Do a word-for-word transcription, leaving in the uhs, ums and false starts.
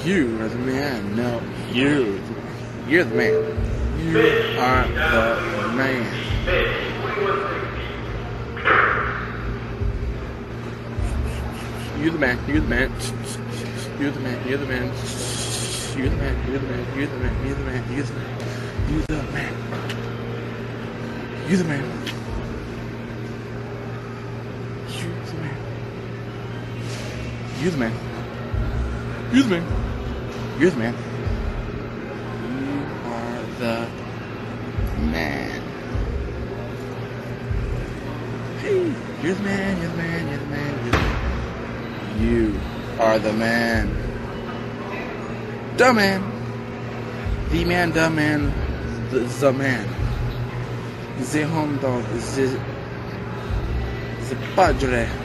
You are the man. No, you. You're the man. You are the man. You're the man. You're the man. You're the man. You're the man. You're the man. You're the man. You're the man. You're the man. You're the man. You're the man. You're the man. You're the man. You're the man. You're the man. You are the man. Hey, you're the man. You're the man. You're the man. You're the man. You are the man. The man. The man. The man. The, the man. The home dog. The, the padre.